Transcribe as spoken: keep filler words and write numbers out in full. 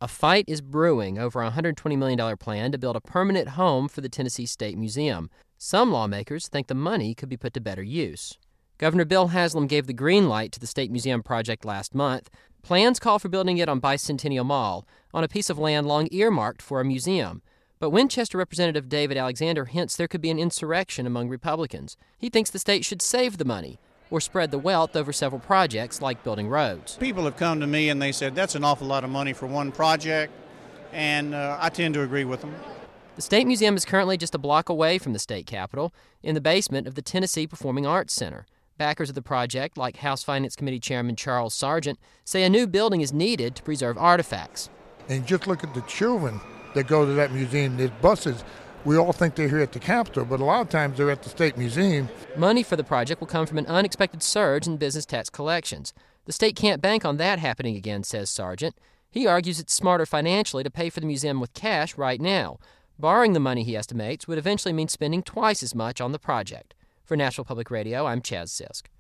A fight is brewing over a one hundred twenty million dollars plan to build a permanent home for the Tennessee State Museum. Some lawmakers think the money could be put to better use. Governor Bill Haslam gave the green light to the State Museum project last month. Plans call for building it on Bicentennial Mall, on a piece of land long earmarked for a museum. But Winchester Representative David Alexander hints there could be an insurrection among Republicans. He thinks the state should save the money or spread the wealth over several projects like building roads. People have come to me and they said that's an awful lot of money for one project, and uh, I tend to agree with them. The State Museum is currently just a block away from the state capitol, in the basement of the Tennessee Performing Arts Center. Backers of the project, like House Finance Committee Chairman Charles Sargent, say a new building is needed to preserve artifacts. And just look at the children that go to that museum. There's buses. We all think they're here at the Capitol, but a lot of times they're at the State Museum. Money for the project will come from an unexpected surge in business tax collections. The state can't bank on that happening again, says Sargent. He argues it's smarter financially to pay for the museum with cash right now. Borrowing the money, he estimates, would eventually mean spending twice as much on the project. For National Public Radio, I'm Chaz Sisk.